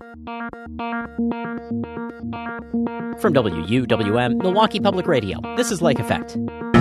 From WUWM, Milwaukee Public Radio, this is Lake Effect.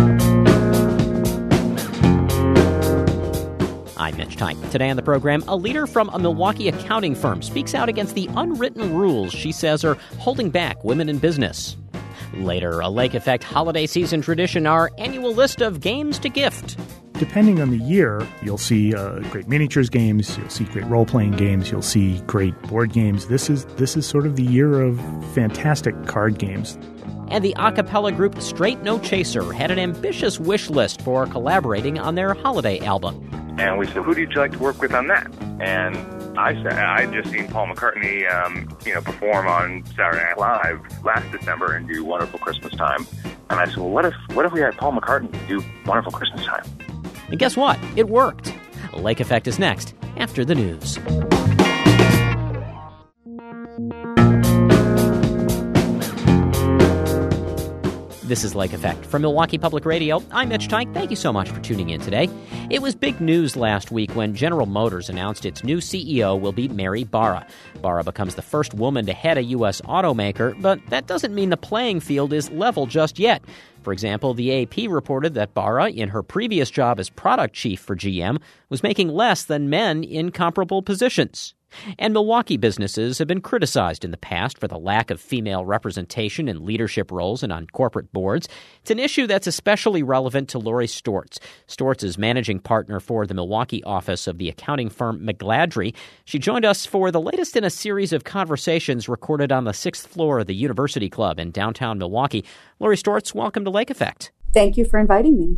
I'm Mitch Tyke. Today on the program, a leader from a Milwaukee accounting firm speaks out against the unwritten rules she says are holding back women in business. Later, a Lake Effect holiday season tradition, our annual list of games to gift. Depending on the year, you'll see great miniatures games, you'll see great role-playing games, you'll see great board games. This is sort of the year of fantastic card games. And the a cappella group Straight No Chaser had an ambitious wish list for collaborating on their holiday album. And we said, who would you like to work with on that? And I said, I'd just seen Paul McCartney, perform on Saturday Night Live last December and do Wonderful Christmas Time. And I said, well, what if we had Paul McCartney do Wonderful Christmas Time? And guess what? It worked. Lake Effect is next, after the news. This is Lake Effect. From Milwaukee Public Radio, I'm Mitch Tyke. Thank you so much for tuning in today. It was big news last week when General Motors announced its new CEO will be Mary Barra. Barra becomes the first woman to head a U.S. automaker, but that doesn't mean the playing field is level just yet. For example, the AP reported that Barra, in her previous job as product chief for GM, was making less than men in comparable positions. And Milwaukee businesses have been criticized in the past for the lack of female representation in leadership roles and on corporate boards. It's an issue that's especially relevant to Lori Stortz. Stortz is managing partner for the Milwaukee office of the accounting firm McGladrey. She joined us for the latest in a series of conversations recorded on the 6th floor of the University Club in downtown Milwaukee. Lori Stortz, welcome to Lake Effect. Thank you for inviting me.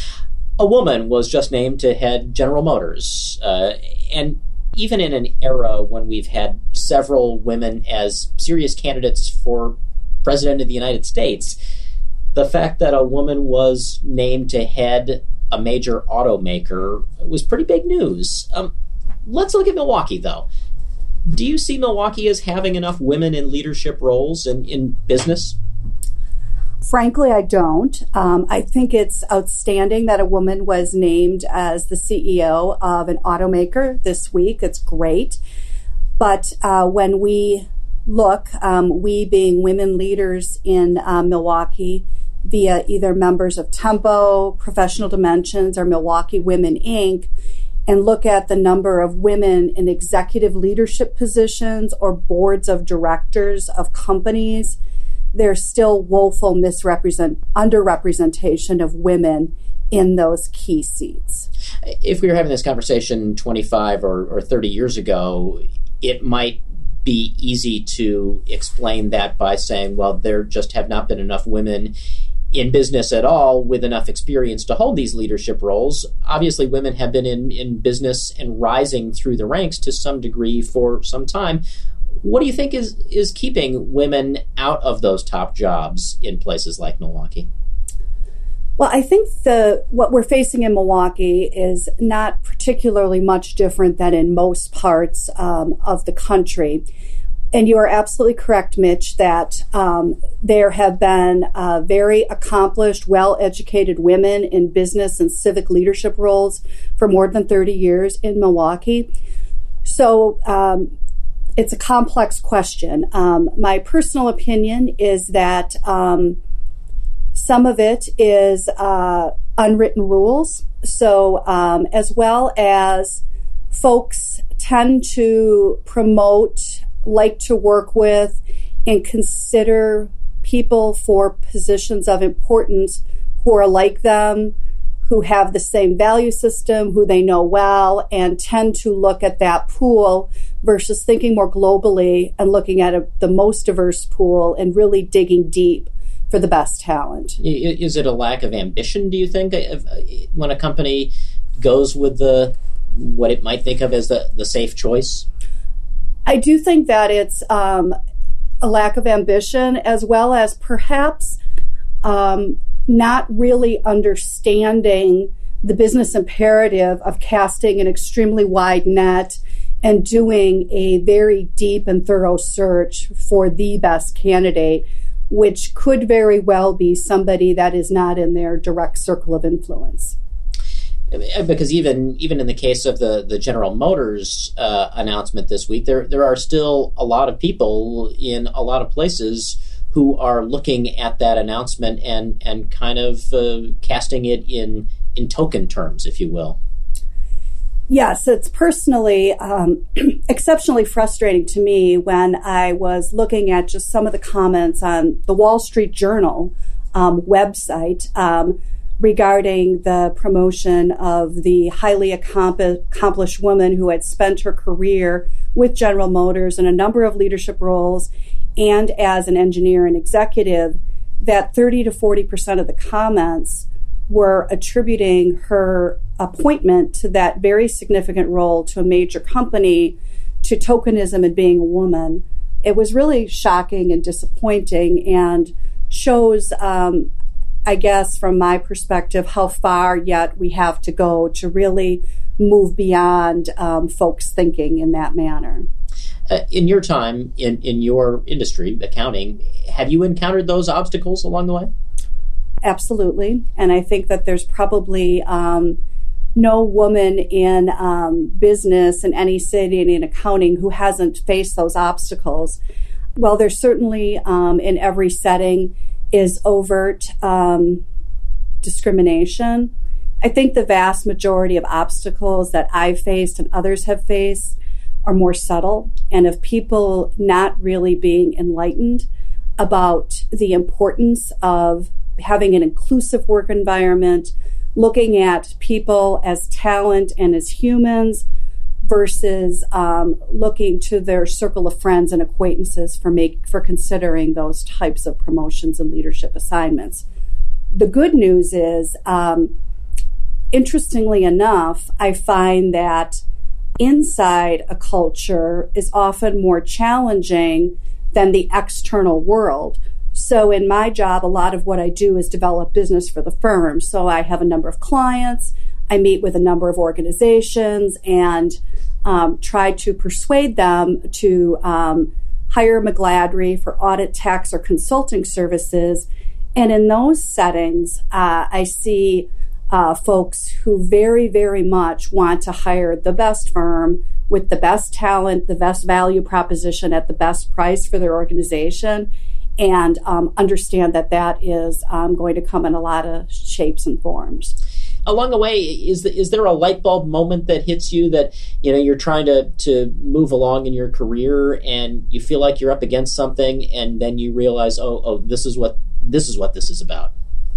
A woman was just named to head General Motors, and even in an era when we've had several women as serious candidates for President of the United States, the fact that a woman was named to head a major automaker was pretty big news. Let's look at Milwaukee, though. Do you see Milwaukee as having enough women in leadership roles in business? Frankly, I don't. I think it's outstanding that a woman was named as the CEO of an automaker this week. It's great. But when we look, we being women leaders in Milwaukee via either members of Tempo, Professional Dimensions, or Milwaukee Women, Inc., and look at the number of women in executive leadership positions or boards of directors of companies, there's still woeful underrepresentation of women in those key seats. If we were having this conversation 25 or 30 years ago, it might be easy to explain that by saying, well, there just have not been enough women in business at all with enough experience to hold these leadership roles. Obviously, women have been in business and rising through the ranks to some degree for some time. What do you think is keeping women out of those top jobs in places like Milwaukee? Well, I think what we're facing in Milwaukee is not particularly much different than in most parts of the country. And you are absolutely correct, Mitch, that there have been very accomplished, well-educated women in business and civic leadership roles for more than 30 years in Milwaukee. So it's a complex question. My personal opinion is that some of it is unwritten rules. So as well as folks tend to promote, like to work with, and consider people for positions of importance who are like them, who have the same value system, who they know well, and tend to look at that pool versus thinking more globally and looking at the most diverse pool and really digging deep for the best talent. Is it a lack of ambition, do you think, when a company goes with what it might think of as the safe choice? I do think that it's a lack of ambition, as well as perhaps not really understanding the business imperative of casting an extremely wide net and doing a very deep and thorough search for the best candidate, which could very well be somebody that is not in their direct circle of influence. Because even in the case of the General Motors announcement this week, there are still a lot of people in a lot of places who are looking at that announcement and kind of casting it in token terms, if you will. Yes, it's personally exceptionally frustrating to me when I was looking at just some of the comments on the Wall Street Journal website regarding the promotion of the highly accomplished woman who had spent her career with General Motors in a number of leadership roles and as an engineer and executive, that 30 to 40% of the comments were attributing her appointment to that very significant role to a major company, to tokenism and being a woman. It was really shocking and disappointing and shows, I guess, from my perspective, how far yet we have to go to really move beyond folks thinking in that manner. In your time, in your industry, accounting, have you encountered those obstacles along the way? Absolutely. And I think that there's probably no woman in business in any city and in accounting who hasn't faced those obstacles. Well, there's certainly in every setting is overt discrimination. I think the vast majority of obstacles that I've faced and others have faced are more subtle, and of people not really being enlightened about the importance of having an inclusive work environment, looking at people as talent and as humans versus looking to their circle of friends and acquaintances for considering those types of promotions and leadership assignments. The good news is, interestingly enough, I find that inside a culture is often more challenging than the external world. So in my job, a lot of what I do is develop business for the firm. So I have a number of clients, I meet with a number of organizations and try to persuade them to hire McGladrey for audit, tax, or consulting services. And in those settings, I see folks who very, very much want to hire the best firm with the best talent, the best value proposition at the best price for their organization, and understand that that is going to come in a lot of shapes and forms. Along the way, is there a light bulb moment that hits you that you're trying to move along in your career and you feel like you're up against something, and then you realize, oh, this is what this is about?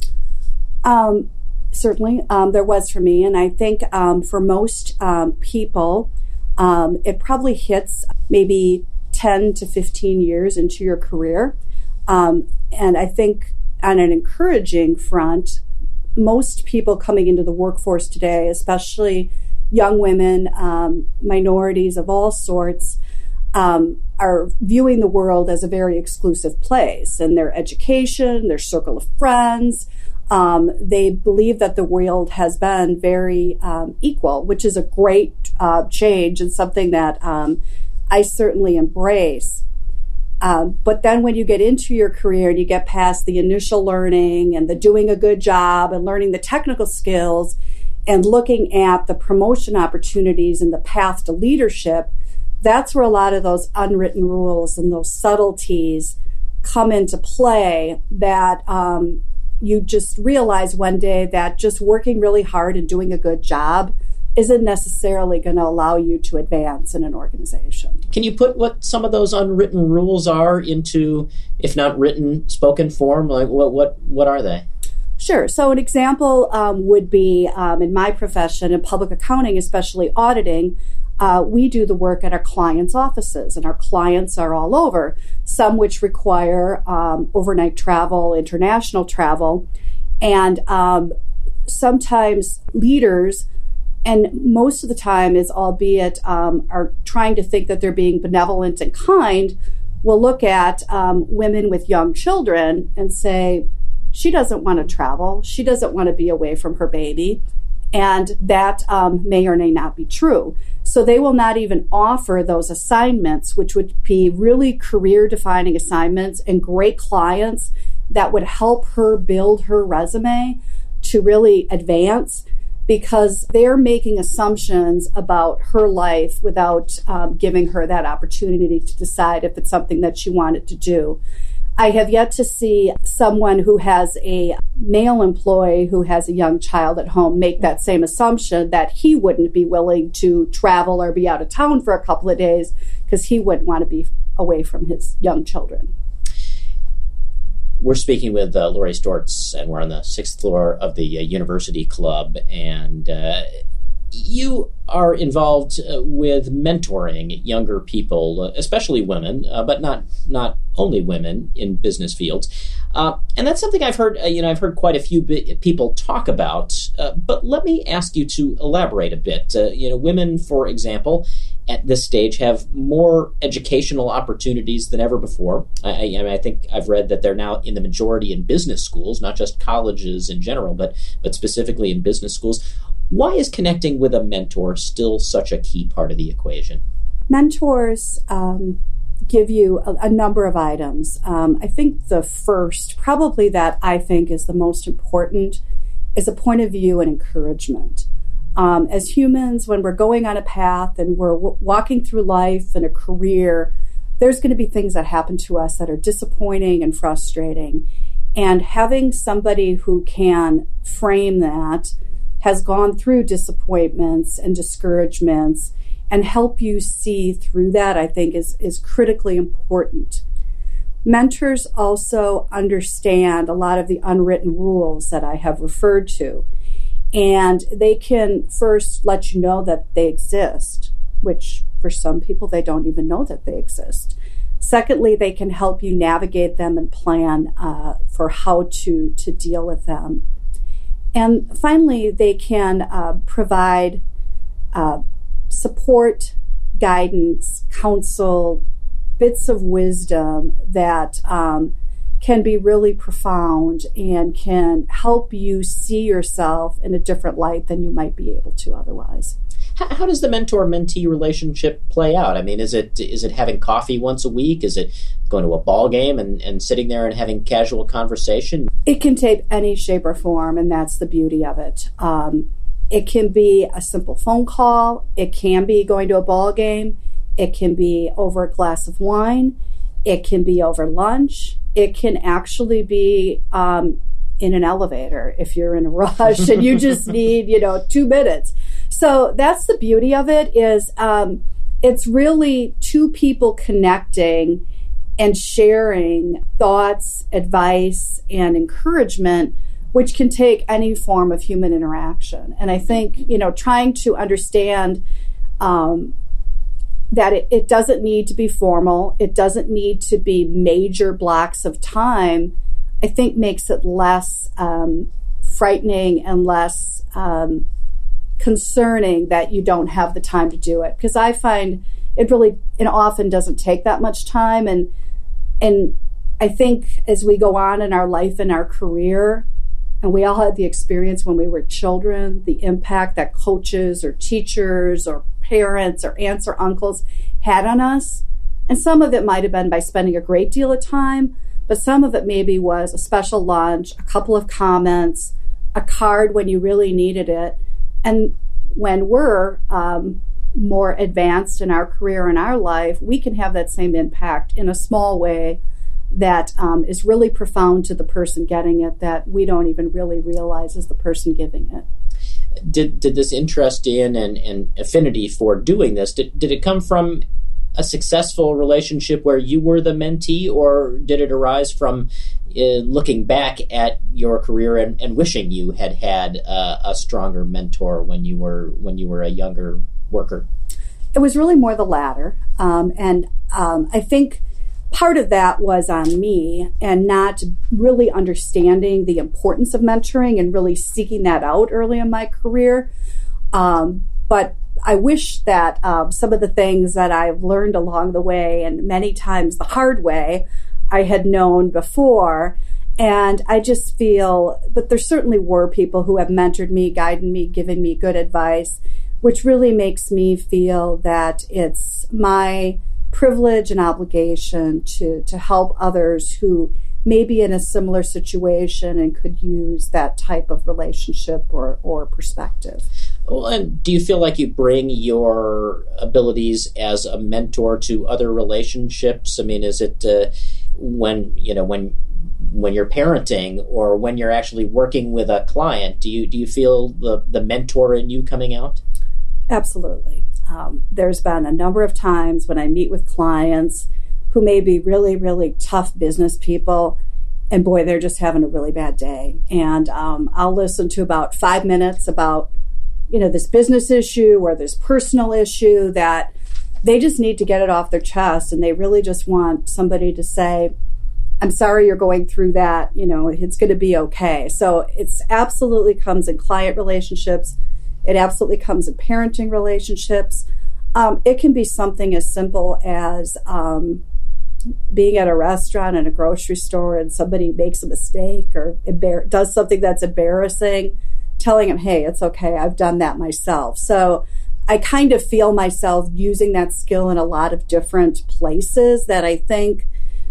Certainly, there was for me, and I think for most people, it probably hits maybe 10 to 15 years into your career. And I think on an encouraging front, most people coming into the workforce today, especially young women, minorities of all sorts, are viewing the world as a very exclusive place. And their education, their circle of friends, they believe that the world has been very equal, which is a great change and something that I certainly embrace. But then when you get into your career and you get past the initial learning and the doing a good job and learning the technical skills and looking at the promotion opportunities and the path to leadership, that's where a lot of those unwritten rules and those subtleties come into play, that you just realize one day that just working really hard and doing a good job isn't necessarily going to allow you to advance in an organization. Can you put what some of those unwritten rules are into, if not written, spoken form? Like what are they? Sure. So an example would be in my profession, in public accounting, especially auditing, we do the work at our clients' offices, and our clients are all over, some which require overnight travel, international travel, and sometimes leaders, and most of the time is albeit are trying to think that they're being benevolent and kind, will look at women with young children and say, she doesn't want to travel, she doesn't want to be away from her baby, and that may or may not be true. So they will not even offer those assignments, which would be really career-defining assignments and great clients that would help her build her resume to really advance. because they're making assumptions about her life without giving her that opportunity to decide if it's something that she wanted to do. I have yet to see someone who has a male employee who has a young child at home make that same assumption that he wouldn't be willing to travel or be out of town for a couple of days because he wouldn't want to be away from his young children. We're speaking with Lori Stortz, and we're on the 6th floor of the University Club, and you are involved with mentoring younger people, especially women, but not only women in business fields. And that's something I've heard. I've heard quite a few people talk about. But let me ask you to elaborate a bit. Women, for example, at this stage have more educational opportunities than ever before. I think I've read that they're now in the majority in business schools, not just colleges in general, but specifically in business schools. Why is connecting with a mentor still such a key part of the equation? Mentors give you a number of items. I think the first, probably that I think is the most important, is a point of view and encouragement. As humans, when we're going on a path and we're walking through life and a career, there's going to be things that happen to us that are disappointing and frustrating. And having somebody who can frame that, has gone through disappointments and discouragements, and help you see through that, I think is critically important. Mentors also understand a lot of the unwritten rules that I have referred to. And they can first let you know that they exist, which for some people, they don't even know that they exist. Secondly, they can help you navigate them and plan for how to deal with them. And finally, they can provide support, guidance, counsel, bits of wisdom that can be really profound and can help you see yourself in a different light than you might be able to otherwise. How does the mentor-mentee relationship play out? I mean, is it having coffee once a week? Is it going to a ball game and sitting there and having casual conversation? It can take any shape or form, and that's the beauty of it. It can be a simple phone call. It can be going to a ball game. It can be over a glass of wine. It can be over lunch. It can actually be in an elevator if you're in a rush and you just need, 2 minutes. So that's the beauty of it, is it's really two people connecting and sharing thoughts, advice, and encouragement, which can take any form of human interaction. And I think, trying to understand that it doesn't need to be formal, it doesn't need to be major blocks of time, I think makes it less frightening and less concerning that you don't have the time to do it. Because I find it often doesn't take that much time. And I think as we go on in our life and our career, and we all had the experience when we were children, the impact that coaches or teachers or parents or aunts or uncles had on us. And some of it might have been by spending a great deal of time, but some of it maybe was a special lunch, a couple of comments, a card when you really needed it. And when we're more advanced in our career and our life, we can have that same impact in a small way that is really profound to the person getting it, that we don't even really realize is the person giving it. Did this interest in and affinity for doing this, did it come from a successful relationship where you were the mentee, or did it arise from looking back at your career and wishing you had a stronger mentor when you were a younger worker? It was really more the latter, and I think part of that was on me and not really understanding the importance of mentoring and really seeking that out early in my career. But I wish that some of the things that I've learned along the way, and many times the hard way, I had known before. And I just feel, but there certainly were people who have mentored me, guided me, given me good advice, which really makes me feel that it's my privilege and obligation to help others who may be in a similar situation and could use that type of relationship or perspective. Well, and do you feel like you bring your abilities as a mentor to other relationships? I mean, is it when you're parenting or when you're actually working with a client, do you feel the mentor in you coming out? Absolutely. There's been a number of times when I meet with clients who may be really, really tough business people, and boy, they're just having a really bad day. And I'll listen to about 5 minutes about this business issue or this personal issue that they just need to get it off their chest, and they really just want somebody to say, I'm sorry you're going through that, it's going to be okay. So it's absolutely comes in client relationships. It absolutely comes in parenting relationships. It can be something as simple as being at a restaurant and a grocery store and somebody makes a mistake or does something that's embarrassing, telling them, hey, it's okay, I've done that myself. So I kind of feel myself using that skill in a lot of different places that I think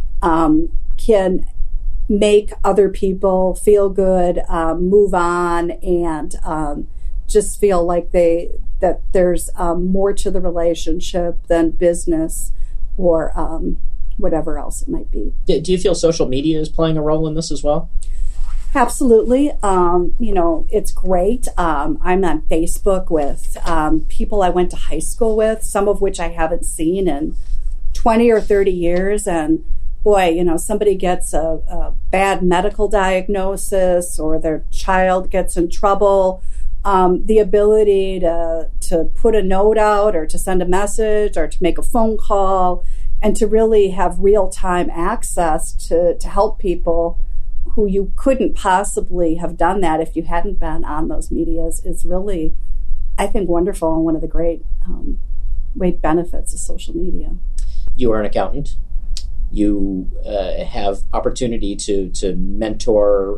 can make other people feel good, move on, and just feel like that there's more to the relationship than business or whatever else it might be. Do you feel social media is playing a role in this as well? Absolutely. It's great. I'm on Facebook with people I went to high school with, some of which I haven't seen in 20 or 30 years. And boy, somebody gets a bad medical diagnosis or their child gets in trouble. The ability to put a note out or to send a message or to make a phone call and to really have real-time access to help people who you couldn't possibly have done that if you hadn't been on those medias is really, I think, wonderful and one of the great benefits of social media. You are an accountant. You have opportunity to mentor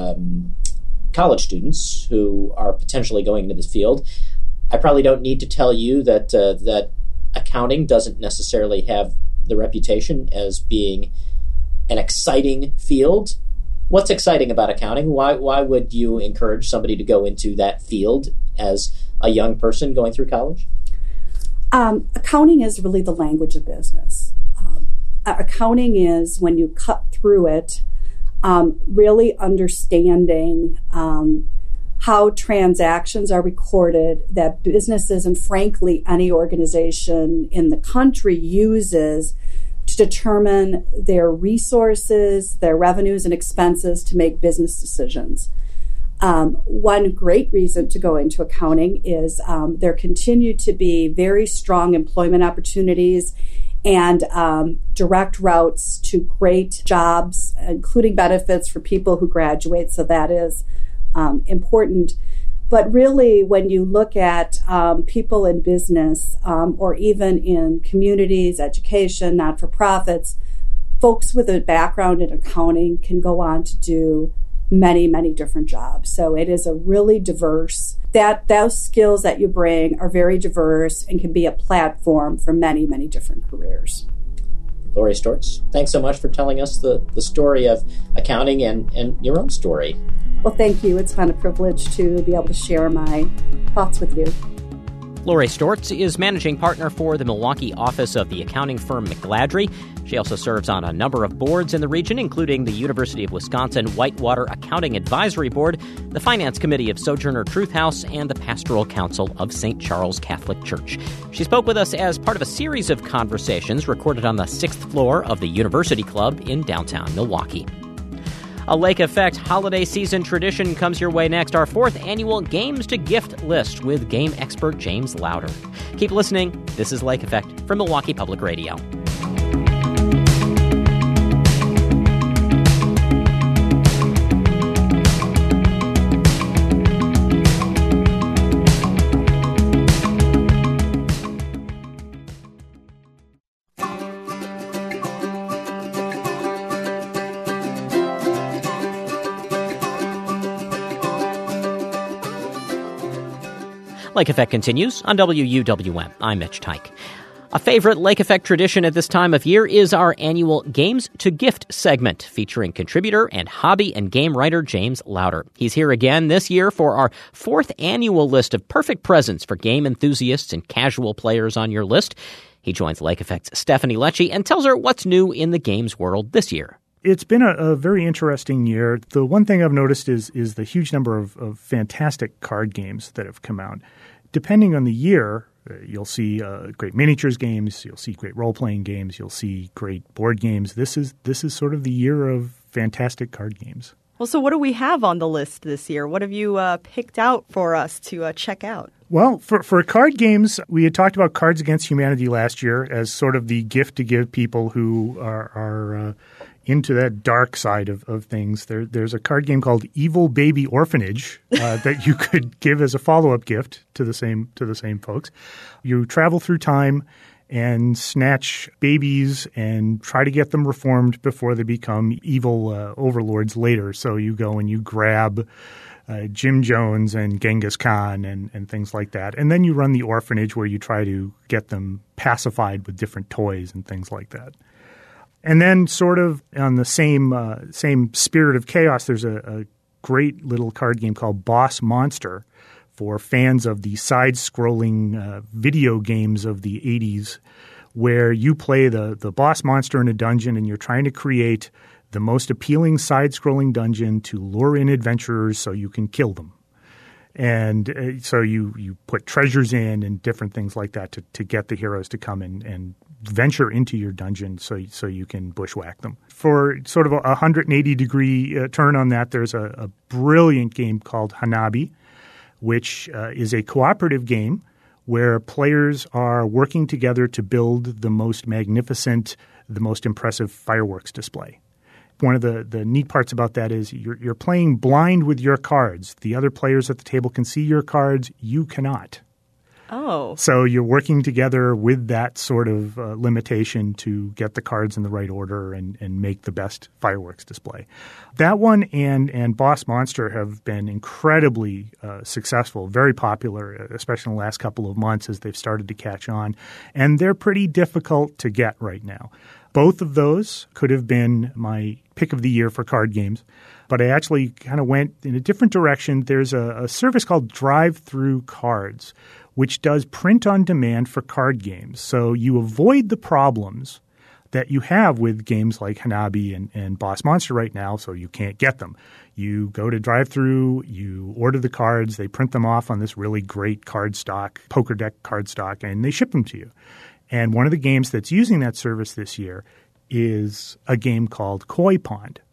college students who are potentially going into this field. I probably don't need to tell you that accounting doesn't necessarily have the reputation as being an exciting field. What's exciting about accounting? Why would you encourage somebody to go into that field as a young person going through college? Accounting is really the language of business. Accounting is, when you cut through it, really understanding how transactions are recorded that businesses and, frankly, any organization in the country uses to determine their resources, their revenues and expenses to make business decisions. One great reason to go into accounting is there continue to be very strong employment opportunities and direct routes to great jobs, including benefits for people who graduate. So that is important. But really, when you look at people in business or even in communities, education, not-for-profits, folks with a background in accounting can go on to do many, many different jobs. So it is a really diverse, those skills that you bring are very diverse and can be a platform for many, many different careers. Lori Stortz, thanks so much for telling us the story of accounting and your own story. Well, thank you. It's been a privilege to be able to share my thoughts with you. Lori Stortz is managing partner for the Milwaukee office of the accounting firm McGladrey. She also serves on a number of boards in the region, including the University of Wisconsin Whitewater Accounting Advisory Board, the Finance Committee of Sojourner Truth House, and the Pastoral Council of St. Charles Catholic Church. She spoke with us as part of a series of conversations recorded on the 6th floor of the University Club in downtown Milwaukee. A Lake Effect holiday season tradition comes your way next, our 4th annual Games to Gift list with game expert James Lauder. Keep listening. This is Lake Effect from Milwaukee Public Radio. Lake Effect continues on WUWM. I'm Mitch Teich. A favorite Lake Effect tradition at this time of year is our annual Games to Gift segment, featuring contributor and hobby and game writer James Lowder. He's here again this year for our 4th annual list of perfect presents for game enthusiasts and casual players on your list. He joins Lake Effect's Stephanie Lecce and tells her what's new in the games world this year. It's been a very interesting year. The one thing I've noticed is the huge number of fantastic card games that have come out. Depending on the year, you'll see great miniatures games, you'll see great role-playing games, you'll see great board games. This is sort of the year of fantastic card games. Well, so what do we have on the list this year? What have you picked out for us to check out? Well, for card games, we had talked about Cards Against Humanity last year as sort of the gift to give people who are into that dark side of things. There's a card game called Evil Baby Orphanage that you could give as a follow-up gift to the same folks. You travel through time and snatch babies and try to get them reformed before they become evil overlords later. So you go and you grab Jim Jones and Genghis Khan and things like that. And then you run the orphanage where you try to get them pacified with different toys and things like that. And then sort of on the same spirit of chaos, there's a great little card game called Boss Monster for fans of the side-scrolling video games of the 80s, where you play the boss monster in a dungeon and you're trying to create the most appealing side-scrolling dungeon to lure in adventurers so you can kill them. And so you put treasures in and different things like that to get the heroes to come in and venture into your dungeon so you can bushwhack them. For sort of a 180-degree turn on that, there's a brilliant game called Hanabi, which is a cooperative game where players are working together to build the most magnificent, the most impressive fireworks display. One of the neat parts about that is you're playing blind with your cards. The other players at the table can see your cards. You cannot. Oh. So you're working together with that sort of limitation to get the cards in the right order and make the best fireworks display. That one and Boss Monster have been incredibly successful, very popular, especially in the last couple of months as they've started to catch on. And they're pretty difficult to get right now. Both of those could have been my pick of the year for card games, but I actually kind of went in a different direction. There's a service called Drive-Thru Cards, which does print on demand for card games. So you avoid the problems that you have with games like Hanabi and Boss Monster right now, so you can't get them. You go to Drive-Thru, you order the cards, they print them off on this really great card stock, poker deck card stock, and they ship them to you. And one of the games that's using that service this year is a game called Koi Pond.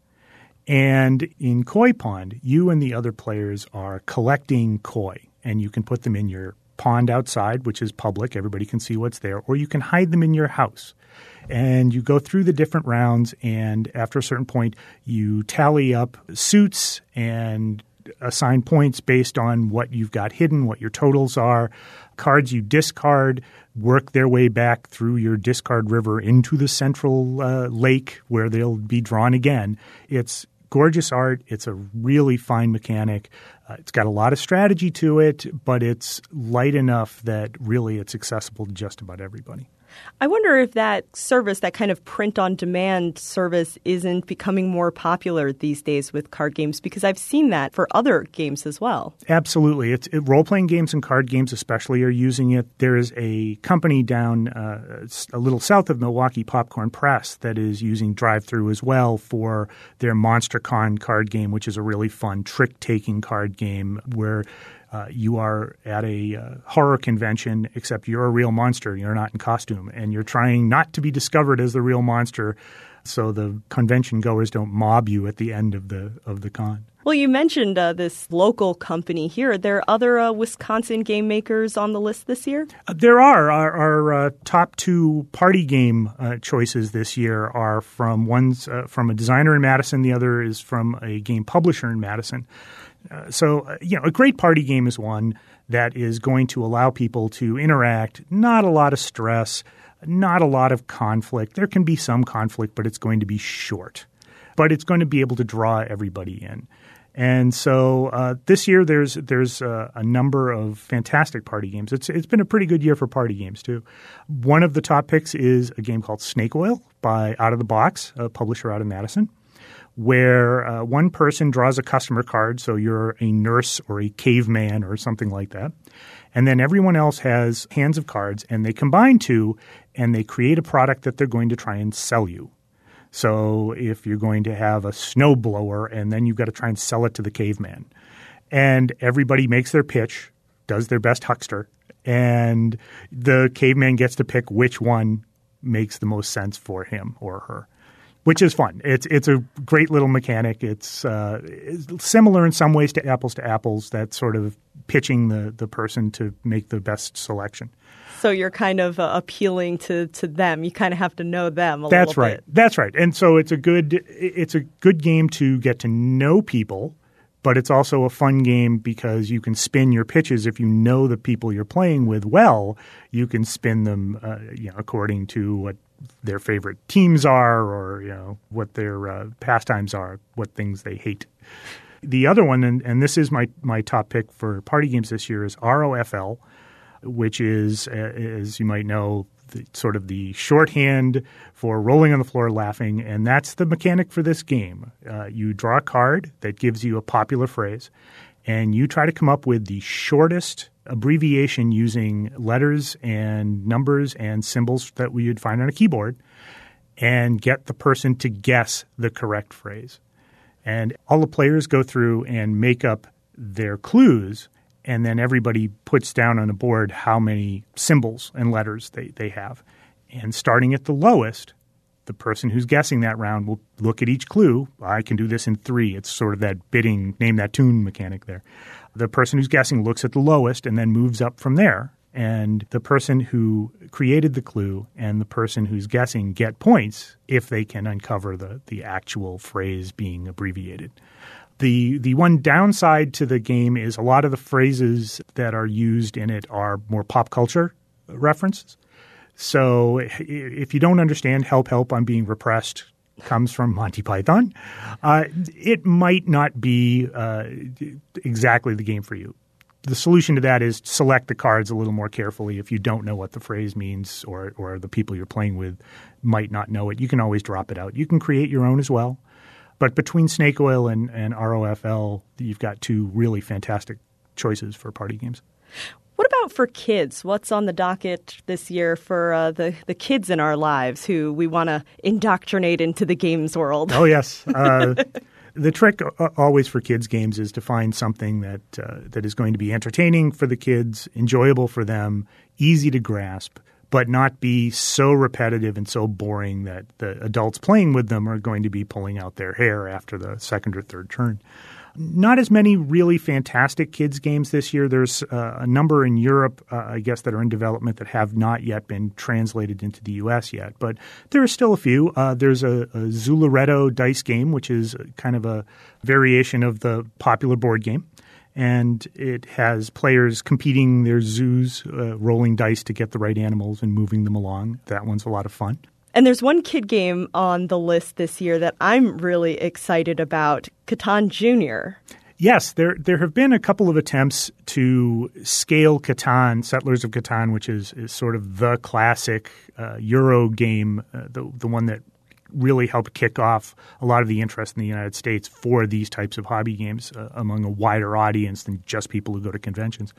And in Koi Pond, you and the other players are collecting koi, and you can put them in your pond outside, which is public. Everybody can see what's there. Or you can hide them in your house. And you go through the different rounds, and after a certain point, you tally up suits and assign points based on what you've got hidden, what your totals are. Cards you discard work their way back through your discard river into the central lake where they'll be drawn again. It's gorgeous art. It's a really fine mechanic. It's got a lot of strategy to it, but it's light enough that really it's accessible to just about everybody. I wonder if that service, that kind of print-on-demand service, isn't becoming more popular these days with card games, because I've seen that for other games as well. Absolutely. Role-playing games and card games especially are using it. There is a company down a little south of Milwaukee, Popcorn Press, that is using Drive-Thru as well for their MonsterCon card game, which is a really fun trick-taking card game where you are at a horror convention, except you're a real monster. You're not in costume, and you're trying not to be discovered as the real monster so the convention goers don't mob you at the end of the con. Well, you mentioned this local company here. Are there other Wisconsin game makers on the list this year? There are. Our top two party game choices this year are from one's from a designer in Madison. The other is from a game publisher in Madison. A great party game is one that is going to allow people to interact, not a lot of stress, not a lot of conflict. There can be some conflict, but it's going to be short. But it's going to be able to draw everybody in. And so this year there's a number of fantastic party games. It's been a pretty good year for party games too. One of the top picks is a game called Snake Oil by Out of the Box, a publisher out of Madison, where one person draws a customer card, so you're a nurse or a caveman or something like that. And then everyone else has hands of cards, and they combine two, and they create a product that they're going to try and sell you. So if you're going to have a snowblower, and then you've got to try and sell it to the caveman. And everybody makes their pitch, does their best huckster, and the caveman gets to pick which one makes the most sense for him or her, which is fun. It's a great little mechanic. It's similar in some ways to Apples, that sort of pitching the person to make the best selection. So you're kind of appealing to them. You kind of have to know them a little bit. That's right. That's right. And so it's a good game to get to know people, but it's also a fun game because you can spin your pitches. If you know the people you're playing with well, you can spin them according to what their favorite teams are, or what their pastimes are, what things they hate. The other one, and this is my top pick for party games this year, is ROFL, which is, as you might know, sort of the shorthand for rolling on the floor laughing, and that's the mechanic for this game. You draw a card that gives you a popular phrase, and you try to come up with the shortest abbreviation using letters and numbers and symbols that we would find on a keyboard and get the person to guess the correct phrase. And all the players go through and make up their clues, and then everybody puts down on a board how many symbols and letters they have. And starting at the lowest, the person who's guessing that round will look at each clue. I can do this in 3. It's sort of that bidding, name that tune mechanic there. The person who's guessing looks at the lowest and then moves up from there. And the person who created the clue and the person who's guessing get points if they can uncover the actual phrase being abbreviated. The one downside to the game is a lot of the phrases that are used in it are more pop culture references. So if you don't understand Help, Help, I'm Being Repressed comes from Monty Python, it might not be exactly the game for you. The solution to that is select the cards a little more carefully. If you don't know what the phrase means or the people you're playing with might not know it, you can always drop it out. You can create your own as well. But between Snake Oil and ROFL, you've got 2 really fantastic choices for party games. What about for kids? What's on the docket this year for the kids in our lives who we want to indoctrinate into the games world? Oh, yes. The trick always for kids' games is to find something that is going to be entertaining for the kids, enjoyable for them, easy to grasp, but not be so repetitive and so boring that the adults playing with them are going to be pulling out their hair after the second or third turn. Not as many really fantastic kids' games this year. There's a number in Europe, I guess, that are in development that have not yet been translated into the U.S. yet. But there are still a few. There's a Zularetto dice game, which is kind of a variation of the popular board game. And it has players competing their zoos, rolling dice to get the right animals and moving them along. That one's a lot of fun. And there's one kid game on the list this year that I'm really excited about, Catan Junior. Yes, there have been a couple of attempts to scale Catan, Settlers of Catan, which is sort of the classic Euro game, the one that really helped kick off a lot of the interest in the United States for these types of hobby games among a wider audience than just people who go to conventions.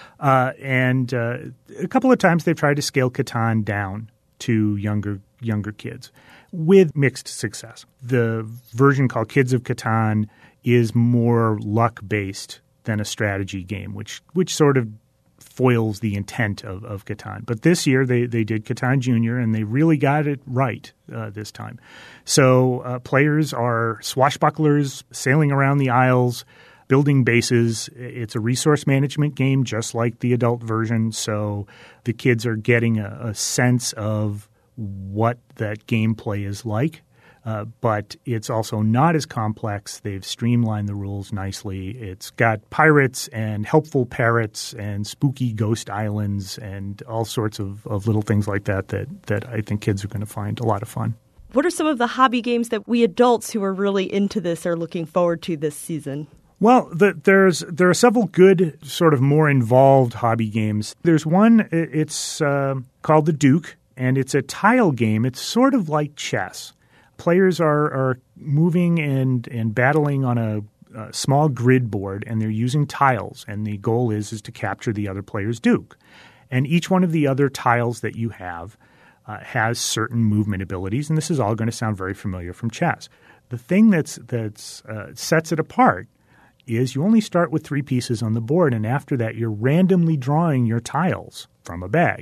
And a couple of times they've tried to scale Catan down to younger kids with mixed success. The version called Kids of Catan is more luck-based than a strategy game, which sort of foils the intent of Catan. But this year they did Catan Junior, and they really got it right this time. So players are swashbucklers sailing around the Isles, building bases. It's a resource management game just like the adult version, so the kids are getting a sense of what that gameplay is like. But it's also not as complex. They've streamlined the rules nicely. It's got pirates and helpful parrots and spooky ghost islands and all sorts of little things like that I think kids are going to find a lot of fun. What are some of the hobby games that we adults who are really into this are looking forward to this season? Well, there are several good sort of more involved hobby games. There's one, it's called The Duke, and it's a tile game. It's sort of like chess. Players are moving and battling on a small grid board, and they're using tiles, and the goal is to capture the other player's Duke. And each one of the other tiles that you have has certain movement abilities, and this is all going to sound very familiar from chess. The thing that's sets it apart is you only start with 3 pieces on the board, and after that you're randomly drawing your tiles from a bag.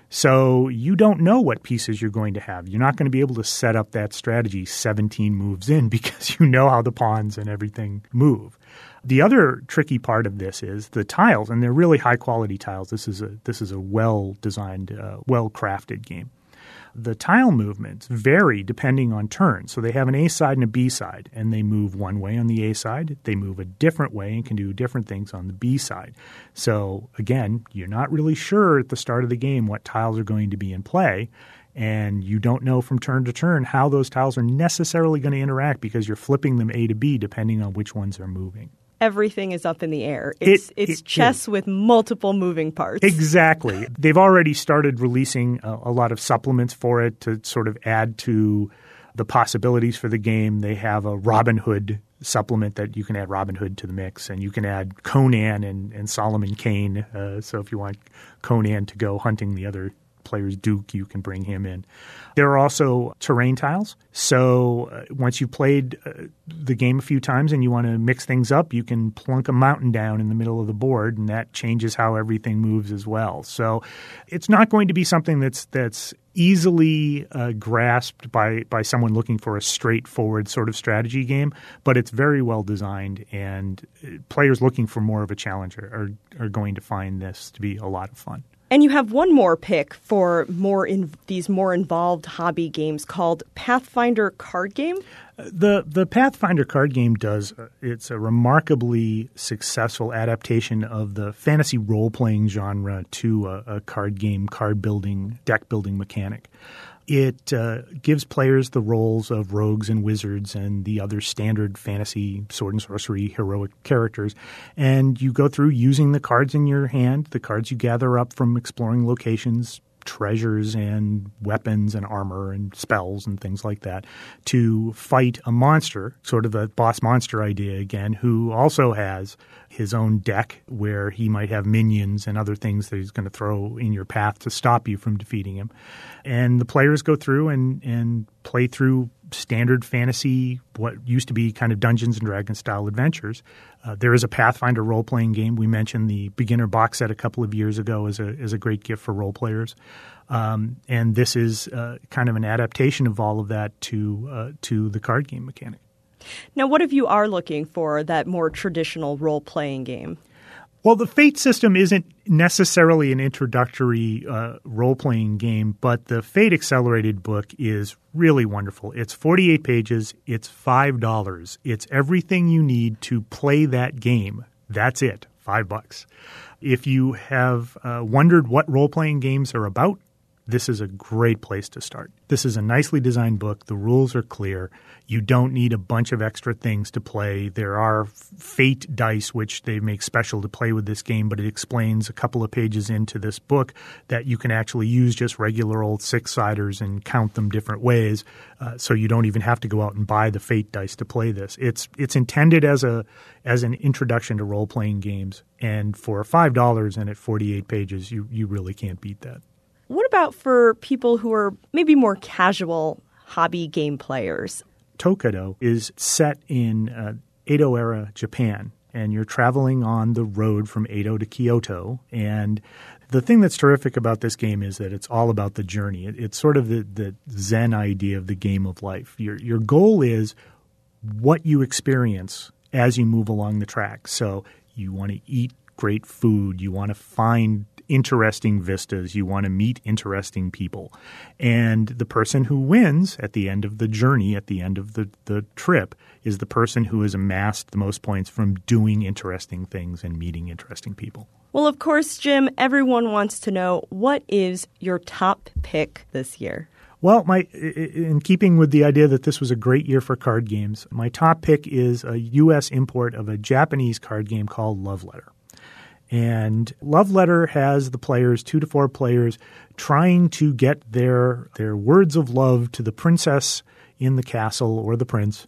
So you don't know what pieces you're going to have. You're not going to be able to set up that strategy 17 moves in because you know how the pawns and everything move. The other tricky part of this is the tiles, and they're really high-quality tiles. This is a well-designed, well-crafted game. The tile movements vary depending on turn. So they have an A side and a B side, and they move one way on the A side. They move a different way and can do different things on the B side. So again, you're not really sure at the start of the game what tiles are going to be in play, and you don't know from turn to turn how those tiles are necessarily going to interact because you're flipping them A to B depending on which ones are moving. Everything is up in the air. It's chess with multiple moving parts. Exactly. They've already started releasing a lot of supplements for it to sort of add to the possibilities for the game. They have a Robin Hood supplement that you can add Robin Hood to the mix, and you can add Conan and Solomon Kane. So if you want Conan to go hunting the other player's Duke, you can bring him in. There are also terrain tiles. So once you've played the game a few times and you want to mix things up, you can plunk a mountain down in the middle of the board, and that changes how everything moves as well. So it's not going to be something that's easily grasped by someone looking for a straightforward sort of strategy game, but it's very well designed, and players looking for more of a challenge are going to find this to be a lot of fun. And you have one more pick for these more involved hobby games called Pathfinder Card Game. The Pathfinder card game it's a remarkably successful adaptation of the fantasy role-playing genre to a card game, card building, deck building mechanic. It gives players the roles of rogues and wizards and the other standard fantasy sword and sorcery heroic characters. And you go through using the cards in your hand, the cards you gather up from exploring locations, treasures and weapons and armor and spells and things like that, to fight a monster, sort of a boss monster idea again, who also has his own deck where he might have minions and other things that he's going to throw in your path to stop you from defeating him. And the players go through and play through standard fantasy, what used to be kind of Dungeons and Dragons style adventures. There is a Pathfinder role-playing game. We mentioned the beginner box set a couple of years ago as a great gift for role players. And this is kind of an adaptation of all of that to the card game mechanic. Now, what if you are looking for that more traditional role-playing game? Well, the Fate system isn't necessarily an introductory role-playing game, but the Fate Accelerated book is really wonderful. It's 48 pages. It's $5. It's everything you need to play that game. That's it, $5. If you have wondered what role-playing games are about, this is a great place to start. This is a nicely designed book. The rules are clear. You don't need a bunch of extra things to play. There are fate dice, which they make special to play with this game, but it explains a couple of pages into this book that you can actually use just regular old six-siders and count them different ways, so you don't even have to go out and buy the fate dice to play this. It's intended as an introduction to role-playing games, and for $5 and at 48 pages, you really can't beat that. What about for people who are maybe more casual hobby game players? Tokaido is set in Edo-era Japan, and you're traveling on the road from Edo to Kyoto. And the thing that's terrific about this game is that it's all about the journey. It's sort of the Zen idea of the game of life. Your goal is what you experience as you move along the track. So you want to eat great food. You want to find interesting vistas. You want to meet interesting people. And the person who wins at the end of the journey, at the end of the trip, is the person who has amassed the most points from doing interesting things and meeting interesting people. Well, of course, Jim, everyone wants to know, what is your top pick this year? Well, in keeping with the idea that this was a great year for card games, my top pick is a U.S. import of a Japanese card game called Love Letter. And Love Letter has the players, 2 to 4 players, trying to get their words of love to the princess in the castle or the prince.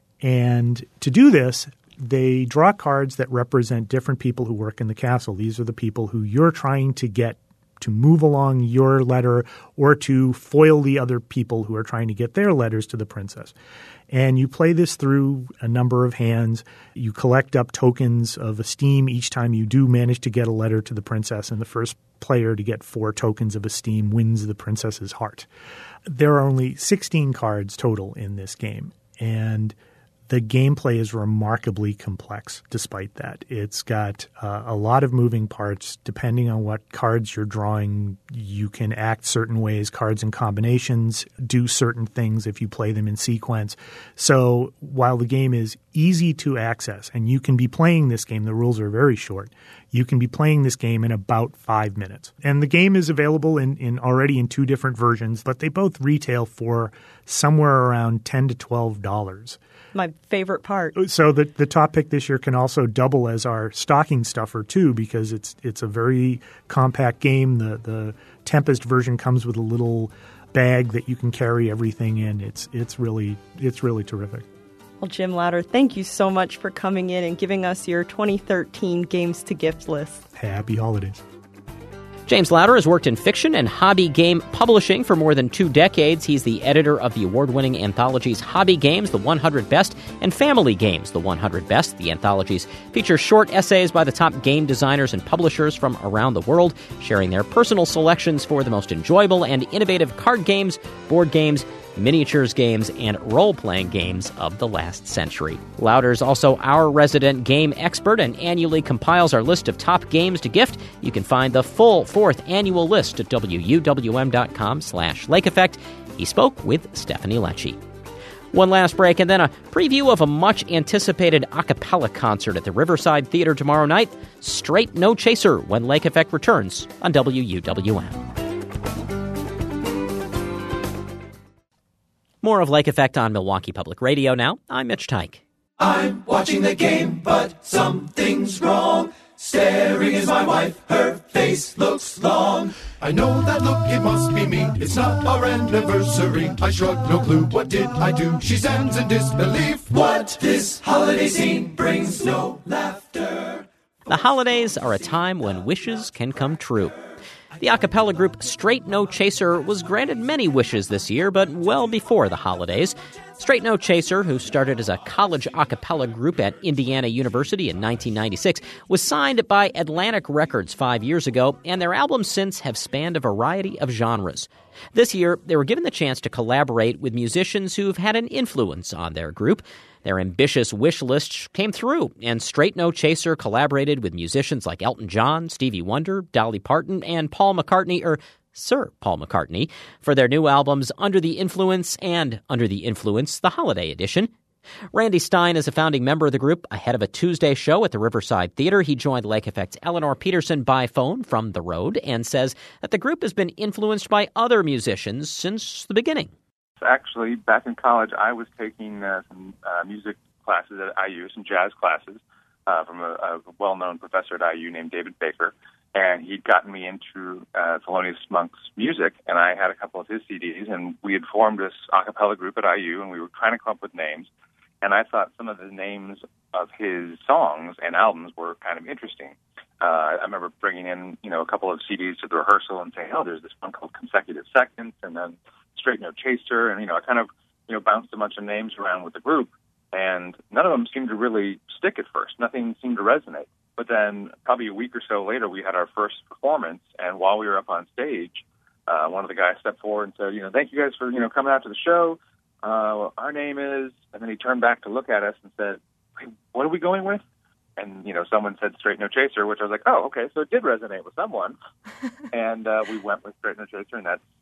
And to do this, they draw cards that represent different people who work in the castle. These are the people who you're trying to get to move along your letter or to foil the other people who are trying to get their letters to the princess. And you play this through a number of hands. You collect up tokens of esteem each time you do manage to get a letter to the princess, and the first player to get 4 tokens of esteem wins the princess's heart. There are only 16 cards total in this game, and the gameplay is remarkably complex despite that. It's got a lot of moving parts. Depending on what cards you're drawing, you can act certain ways. Cards and combinations do certain things if you play them in sequence. So while the game is easy to access, and you can be playing this game, the rules are very short, you can be playing this game in about 5 minutes. And the game is available already in 2 different versions, but they both retail for somewhere around $10 to $12. My favorite part. So the top pick this year can also double as our stocking stuffer too, because it's a very compact game. The Tempest version comes with a little bag that you can carry everything in. It's really terrific. Well, Jim Lauter, thank you so much for coming in and giving us your 2013 Games to Gift list. Happy holidays. James Lauter has worked in fiction and hobby game publishing for more than 2 decades. He's the editor of the award-winning anthologies Hobby Games, The 100 Best, and Family Games, The 100 Best. The anthologies feature short essays by the top game designers and publishers from around the world, sharing their personal selections for the most enjoyable and innovative card games, board games, miniatures games, and role-playing games of the last century. Lauter's also our resident game expert and annually compiles our list of top games to gift. You can find the full 4th annual list at wuwm.com/Lake Effect. He spoke with Stephanie Lecce. One last break and then a preview of a much-anticipated a cappella concert at the Riverside Theater tomorrow night. Straight No Chaser when Lake Effect returns on WUWM. More of Lake Effect on Milwaukee Public Radio now. I'm Mitch Tyke. I'm watching the game, but something's wrong. Staring is my wife, her face looks long. I know that look, it must be me. It's not our anniversary. I shrug, no clue, what did I do? She stands in disbelief. What? This holiday scene brings no laughter. The holidays are a time when wishes can come true. The a cappella group Straight No Chaser was granted many wishes this year, but well before the holidays. Straight No Chaser, who started as a college a cappella group at Indiana University in 1996, was signed by Atlantic Records 5 years ago, and their albums since have spanned a variety of genres. This year, they were given the chance to collaborate with musicians who've had an influence on their group. Their ambitious wish list came through, and Straight No Chaser collaborated with musicians like Elton John, Stevie Wonder, Dolly Parton, and Paul McCartney, Sir Paul McCartney, for their new albums Under the Influence and Under the Influence, the Holiday Edition. Randy Stein is a founding member of the group. Ahead of a Tuesday show at the Riverside Theater, he joined Lake Effect's Eleanor Peterson by phone from the road and says that the group has been influenced by other musicians since the beginning. Actually, back in college, I was taking some music classes at IU, some jazz classes from a well-known professor at IU named David Baker, and he'd gotten me into Thelonious Monk's music, and I had a couple of his CDs, and we had formed this a cappella group at IU, and we were trying to come up with names, and I thought some of the names of his songs and albums were kind of interesting. I remember bringing in, a couple of CDs to the rehearsal and saying, oh, there's this one called Consecutive Seconds, and then Straight No Chaser, and, I kind of, bounced a bunch of names around with the group, and none of them seemed to really stick at first. Nothing seemed to resonate. But then probably a week or so later, we had our first performance, and while we were up on stage, one of the guys stepped forward and said, thank you guys for, coming out to the show. Our name is, and then he turned back to look at us and said, hey, what are we going with? And, someone said Straight No Chaser, which I was like, oh, okay, so it did resonate with someone. And we went with Straight No Chaser, and that's,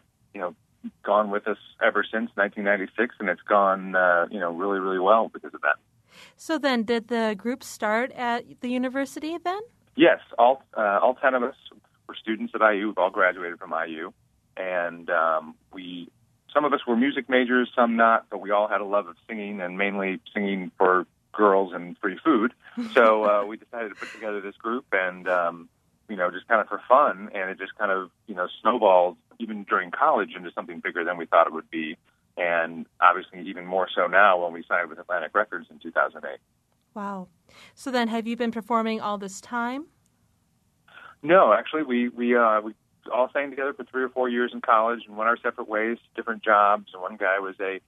gone with us ever since 1996, and it's gone, really, really well because of that. So then, did the group start at the university then? Yes, all 10 of us were students at IU. We've all graduated from IU, and we some of us were music majors, some not, but we all had a love of singing, and mainly singing for girls and free food. So we decided to put together this group, and just kind of for fun, and it just kind of snowballed even during college into something bigger than we thought it would be, and obviously even more so now when we signed with Atlantic Records in 2008. Wow. So then, have you been performing all this time? No, actually, we all sang together for 3 or 4 years in college and went our separate ways, different jobs. And one guy was a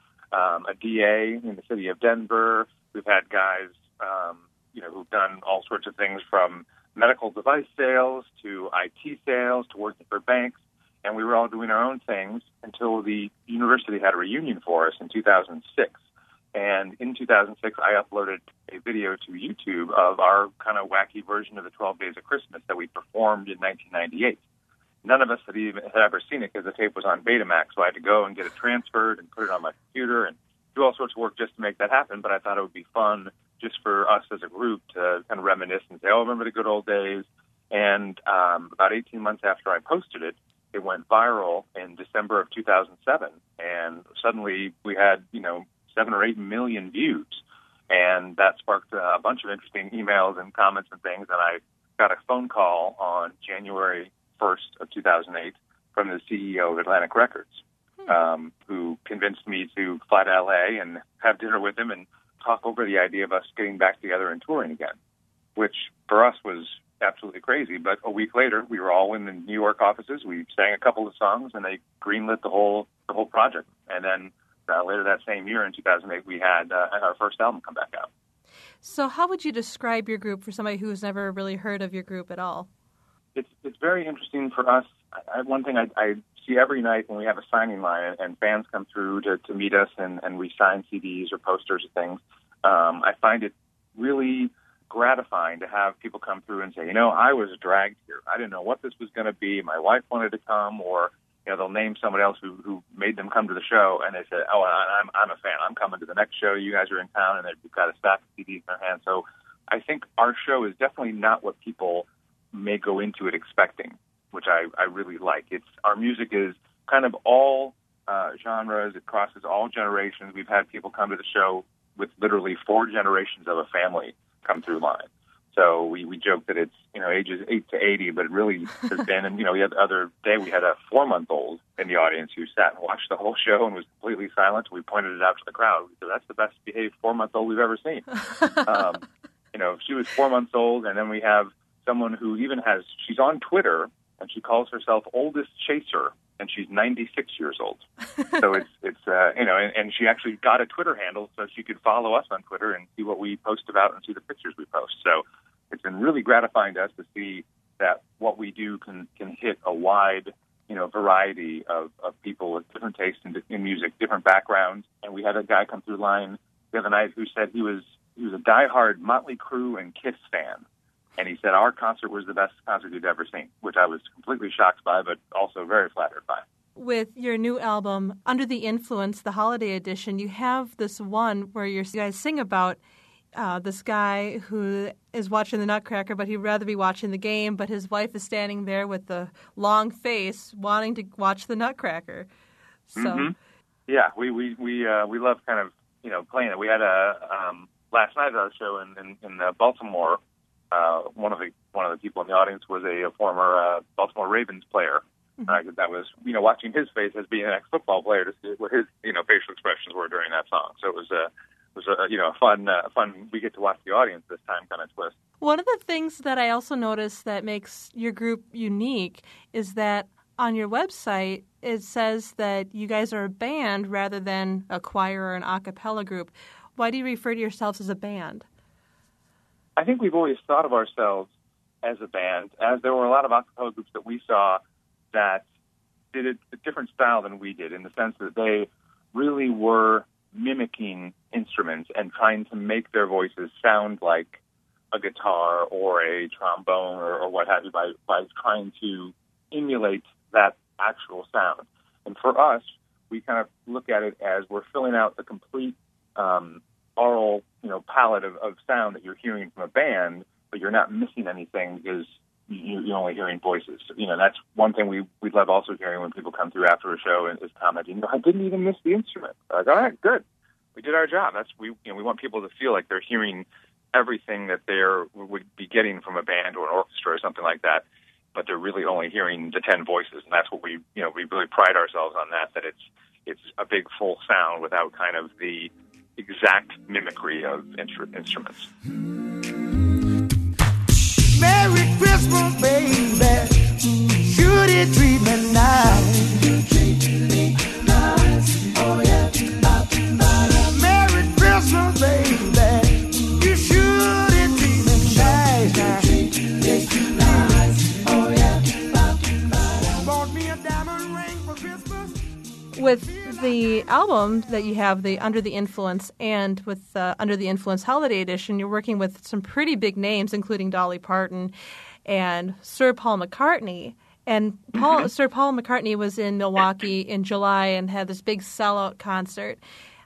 DA in the city of Denver. We've had guys, who've done all sorts of things from medical device sales to IT sales to working for banks. And we were all doing our own things until the university had a reunion for us in 2006. And in 2006, I uploaded a video to YouTube of our kind of wacky version of the 12 Days of Christmas that we performed in 1998. None of us had ever seen it because the tape was on Betamax, so I had to go and get it transferred and put it on my computer and do all sorts of work just to make that happen. But I thought it would be fun just for us as a group to kind of reminisce and say, oh, remember the good old days. And about 18 months after I posted it, it went viral in December of 2007. And suddenly we had, 7 or 8 million views. And that sparked a bunch of interesting emails and comments and things. And I got a phone call on January 1st of 2008 from the CEO of Atlantic Records, who convinced me to fly to L.A. and have dinner with him and talk over the idea of us getting back together and touring again, which for us was absolutely crazy. But a week later, we were all in the New York offices. We sang a couple of songs, and they greenlit the whole project. And then later that same year in 2008, we had our first album come back out. So how would you describe your group for somebody who's never really heard of your group at all? It's very interesting for us. One thing I see every night when we have a signing line and fans come through to meet us and we sign CDs or posters or things, I find it really gratifying to have people come through and say, I was dragged here. I didn't know what this was going to be. My wife wanted to come, or they'll name someone else who made them come to the show, and they say, oh, I'm a fan. I'm coming to the next show. You guys are in town, and they've got a stack of CDs in their hands. So I think our show is definitely not what people may go into it expecting, which I really like. Our music is kind of all genres. It crosses all generations. We've had people come to the show with literally 4 generations of a family come through line. So we joke that it's ages 8 to 80, but it really has been. And the other day we had a 4-month-old in the audience who sat and watched the whole show and was completely silent. We pointed it out to the crowd. We said, that's the best behaved 4-month-old we've ever seen. She was 4 months old, and then we have someone who even she's on Twitter, and she calls herself Oldest Chaser, and she's 96 years old. So and she actually got a Twitter handle so she could follow us on Twitter and see what we post about and see the pictures we post. So it's been really gratifying to us to see that what we do can hit a wide, variety of people with different tastes in music, different backgrounds. And we had a guy come through line the other night who said he was a diehard Motley Crue and Kiss fan. And he said our concert was the best concert he'd ever seen, which I was completely shocked by, but also very flattered by. With your new album, Under the Influence, the holiday edition, you have this one where you guys sing about this guy who is watching the Nutcracker, but he'd rather be watching the game, but his wife is standing there with the long face wanting to watch the Nutcracker. So, mm-hmm. Yeah, we love kind of, playing it. We had last night at our show in Baltimore. One of the people in the audience was a former Baltimore Ravens player. Mm-hmm. That was, watching his face as being an ex-football player to see what his, facial expressions were during that song. So it was a fun. We get to watch the audience this time kind of twist. One of the things that I also noticed that makes your group unique is that on your website it says that you guys are a band rather than a choir or an a cappella group. Why do you refer to yourselves as a band? I think we've always thought of ourselves as a band, as there were a lot of a cappella groups that we saw that did it a different style than we did, in the sense that they really were mimicking instruments and trying to make their voices sound like a guitar or a trombone or what have you by trying to emulate that actual sound. And for us, we kind of look at it as we're filling out the complete oral, palette of sound that you're hearing from a band, but you're not missing anything because you're only hearing voices. That's one thing we love also hearing when people come through after a show and is commenting, I didn't even miss the instrument. Like, all right, good. We did our job. We want people to feel like they're hearing everything that they would be getting from a band or an orchestra or something like that, but they're really only hearing the 10 voices. And that's what we really pride ourselves on, that it's a big full sound without kind of the exact mimicry of instruments. Merry Christmas, baby. Should it treat me nice? Oh, yeah. Merry Christmas, baby. You should it treat me nice. Oh, yeah. Bought me a diamond ring for Christmas. With the album that you have, the Under the Influence, and with the Under the Influence Holiday Edition, you're working with some pretty big names, including Dolly Parton and Sir Paul McCartney. And Sir Paul McCartney was in Milwaukee in July and had this big sellout concert.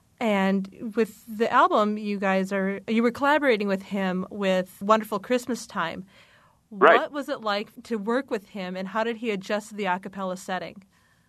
And with the album, you were collaborating with him with Wonderful Christmas Time. Right. What was it like to work with him, and how did he adjust to the a cappella setting?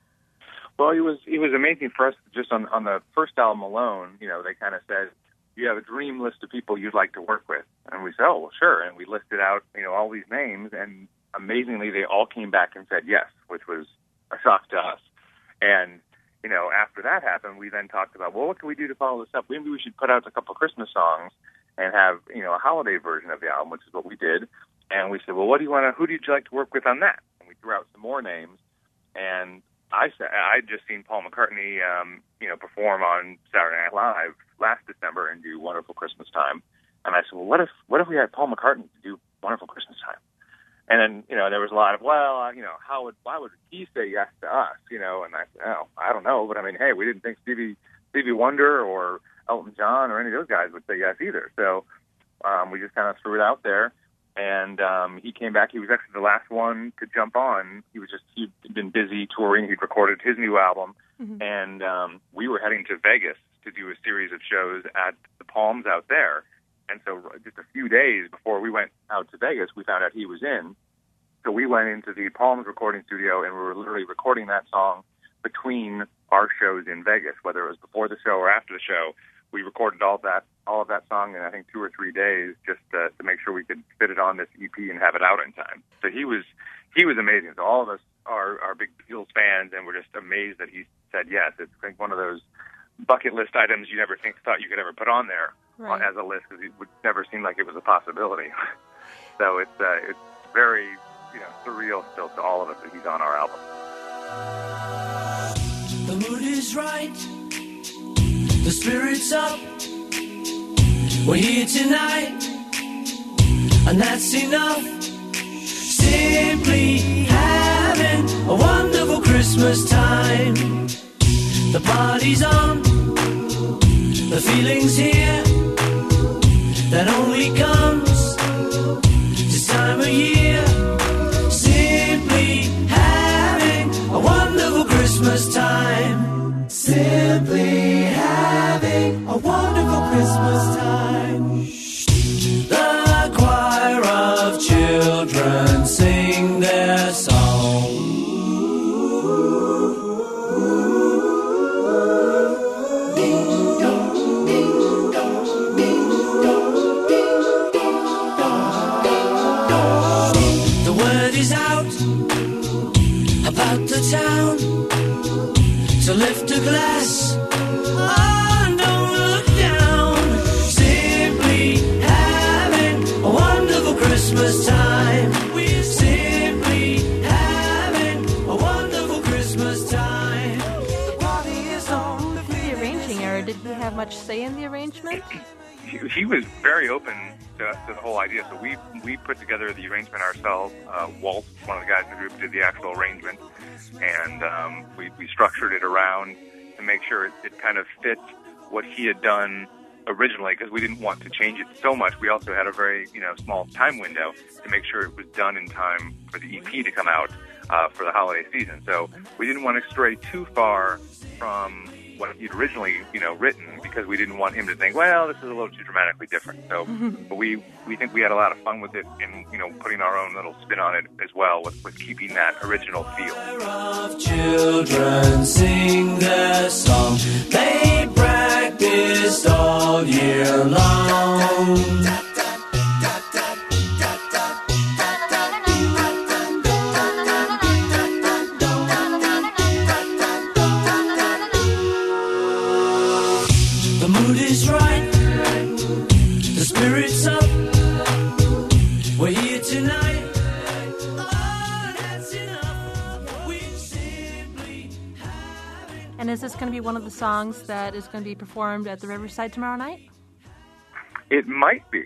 Well, he was amazing for us. Just on the first album alone, they kind of said, you have a dream list of people you'd like to work with. And we said, oh, well, sure. And we listed out, all these names, and amazingly, they all came back and said yes, which was a shock to us. And, after that happened, we then talked about, well, what can we do to follow this up? Maybe we should put out a couple of Christmas songs and have, a holiday version of the album, which is what we did. And we said, well, who do you like to work with on that? And we threw out some more names. And I'd just seen Paul McCartney, perform on Saturday Night Live last December and do Wonderful Christmas Time. And I said, well, what if we had Paul McCartney to do Wonderful Christmas Time? And then, there was a lot of, why would he say yes to us? And I said, oh, I don't know. But I mean, hey, we didn't think Stevie Wonder or Elton John or any of those guys would say yes either. So we just kind of threw it out there. And he came back. He was actually the last one to jump on. He'd been busy touring. He'd recorded his new album. Mm-hmm. And we were heading to Vegas to do a series of shows at the Palms out there. And so just a few days before we went out to Vegas, we found out he was in. So we went into the Palms recording studio, and we were literally recording that song between our shows in Vegas, whether it was before the show or after the show. We recorded all of that song in, I think, 2 or 3 days just to make sure we could fit it on this EP and have it out in time. So he was amazing. So all of us are big Beatles fans, and we're just amazed that he said yes. It's like one of those bucket list items you never thought you could ever put on there as a list, because it would never seem like it was a possibility. So it's very surreal still to all of us that he's on our album. The mood is right. The spirit's up. We're here tonight, and that's enough. Simply having a wonderful Christmas time. The party's on. The feeling's here. That only comes this time of year. Simply having a wonderful Christmas time. Simply having a wonderful Christmas time. The choir of children sing their song. Ding dong, ding dong, ding dong, ding dong, ding dong. The word is out about the town to lift a glass. Oh, don't look down. Simply having a wonderful Christmas time. We're simply having a wonderful Christmas time. The party is on. The arranging era, did he have much say in the arrangement? He was very open to the whole idea. So we put together the arrangement ourselves. Walt, one of the guys in the group, did the actual arrangement. And we structured it around to make sure it kind of fit what he had done originally, because we didn't want to change it so much. We also had a very small time window to make sure it was done in time for the EP to come out for the holiday season. So we didn't want to stray too far from what he'd originally, written, because we didn't want him to think, well, this is a little too dramatically different. So, but we think we had a lot of fun with it, and putting our own little spin on it as well, with keeping that original feel. Of children sing their song. They practiced all year long. Spirits up, we're here tonight. Oh, that's enough. We simply have it. And is this going to be one of the songs that is going to be performed at the Riverside tomorrow night? It might be.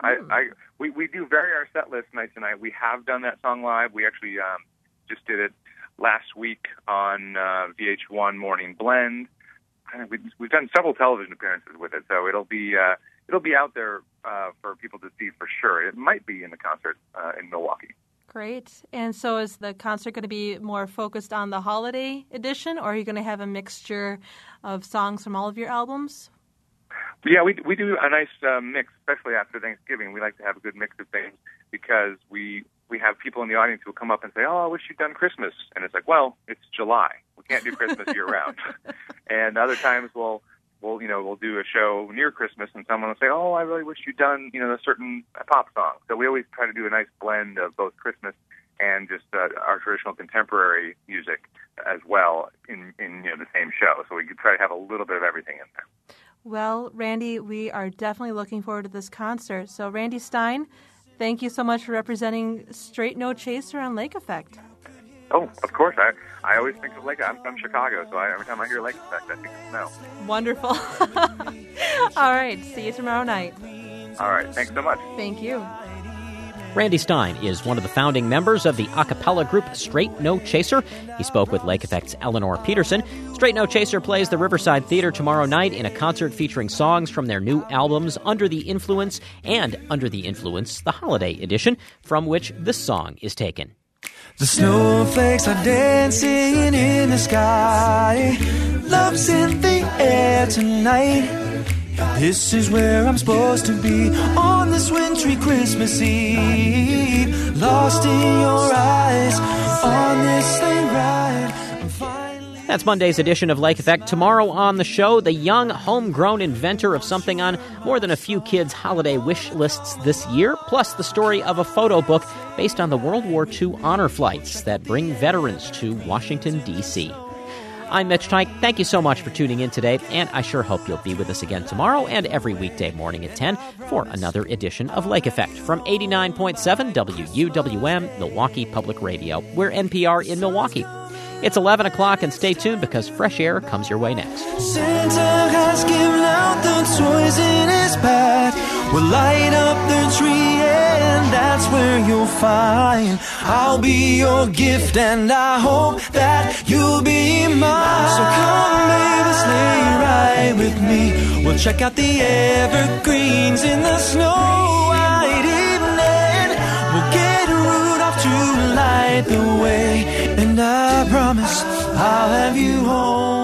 We do vary our set list night to night. We have done that song live. We actually just did it last week on VH1 Morning Blend. We've done several television appearances with it, so it'll be out there for people to see for sure. It might be in the concert in Milwaukee. Great. And so is the concert going to be more focused on the holiday edition, or are you going to have a mixture of songs from all of your albums? Yeah, we do a nice mix, especially after Thanksgiving. We like to have a good mix of things because we have people in the audience who will come up and say, oh, I wish you'd done Christmas. And it's like, well, it's July. We can't do Christmas year-round. And other times we'll do a show near Christmas, and someone will say, oh, I really wish you'd done, a certain pop song. So we always try to do a nice blend of both Christmas and just our traditional contemporary music as well in the same show. So we could try to have a little bit of everything in there. Well, Randy, we are definitely looking forward to this concert. So, Randy Stein, thank you so much for representing Straight No Chaser on Lake Effect. Oh, of course. I always think of Lake. I'm from Chicago, so every time I hear Lake Effect, I think of snow. Wonderful. All right. See you tomorrow night. All right. Thanks so much. Thank you. Randy Stein is one of the founding members of the a cappella group Straight No Chaser. He spoke with Lake Effect's Eleanor Peterson. Straight No Chaser plays the Riverside Theater tomorrow night in a concert featuring songs from their new albums Under the Influence and Under the Influence, the Holiday Edition, from which this song is taken. The snowflakes are dancing in the sky. Love's in the air tonight. This is where I'm supposed to be on this wintry Christmas Eve. Lost in your eyes on this sleigh ride. That's Monday's edition of Lake Effect. Tomorrow on the show, the young, homegrown inventor of something on more than a few kids' holiday wish lists this year, plus the story of a photo book based on the World War II honor flights that bring veterans to Washington, D.C. I'm Mitch Teich. Thank you so much for tuning in today, and I sure hope you'll be with us again tomorrow and every weekday morning at 10 for another edition of Lake Effect from 89.7 WUWM, Milwaukee Public Radio. We're NPR in Milwaukee. It's 11 o'clock, and stay tuned because fresh air comes your way next. Santa has given out the toys in his bag. We'll light up the tree, and that's where you'll find I'll be your gift, and I hope that you'll be mine. So come, baby, sleigh ride with me. We'll check out the evergreens in the snow-white evening. We'll get Rudolph to light the way, and I promise I'll have you home